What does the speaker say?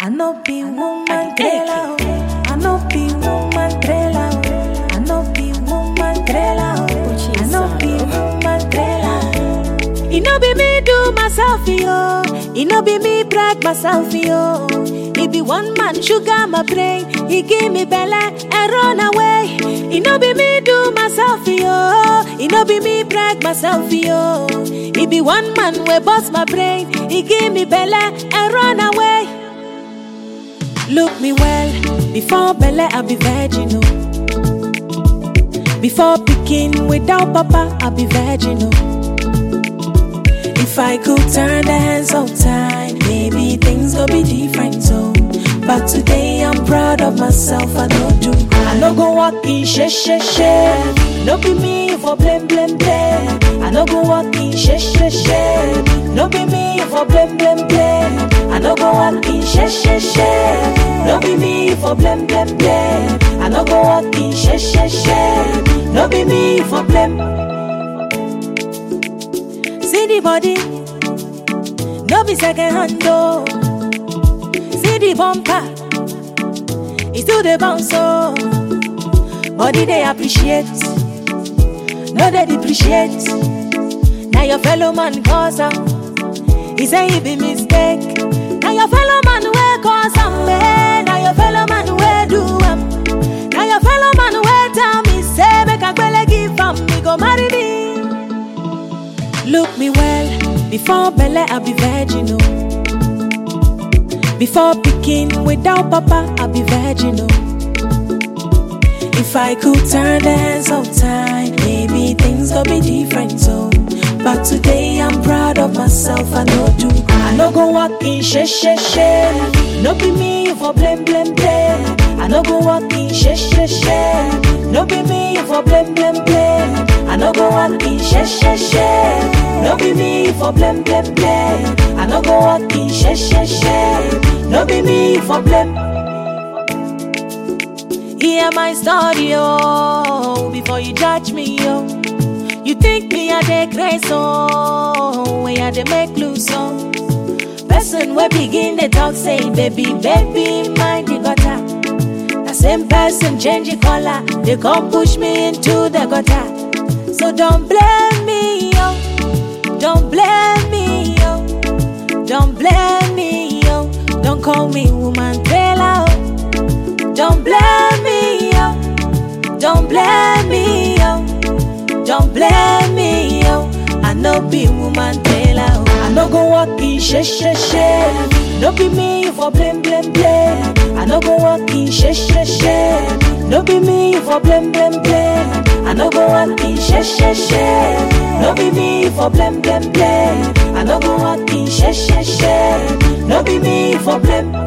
I no be woman trailer, I no be woman trailer, I no be woman trailer, I no be woman trailer. It no be me do myself yo, it no be me brag myself yo. It be one man sugar my brain, he give me belly and run away. It no be me do myself yo, it no be me brag myself yo. It be one man we bust my brain, he give me belly and run away. Look me well, before Bella I be virginal. Before picking without papa I be virginal. If I could turn the hands of time, maybe things go be different so. But today I'm proud of myself, I don't do cry. I no go walk in she. No be me for blame. I no go walk in she. No be me for blame. I no go walk in she. No be me for blame. I no go walk in she. No be me for blame. See the body, no be second hand though. See the bumper, it's still the bounce so. Body they appreciate, no they depreciate. Now your fellow man cause am, he say he be mistake. Now your fellow man will cause am, now your fellow man will do am. Now your fellow man will tell me say make a girl give am, me go marry me. Look me well, before Bella I be virginal. Before picking without papa I be virginal. If I could turn the hands of time, maybe things go be different so. But today I'm proud of myself, I no do cry. I no go walk in she. No be me for blame. I no go walk in she. No be me for blame. I no go walk in she. No be me for blame. I no go walk in she. No be me for blame. Hear my story, oh, before you judge me, oh. You think me a dey crazy, oh, when I dey make loose, oh. Person we begin the talk say, baby, mind the gutter. The same person change the color, they come push me into the gutter. So don't blame me, oh. Don't blame me, oh. Don't blame me, oh. Don't call me woman trailer, oh. Don't blame me, oh. Don't blame me, oh. Don't blame me, oh. I no be woman trailer, oh. I no go walk in she. No be me for blame. I no go walk in she. No be me for blame. I no go walk in she. No be me for blame. I no go walk in she. No be me for blame.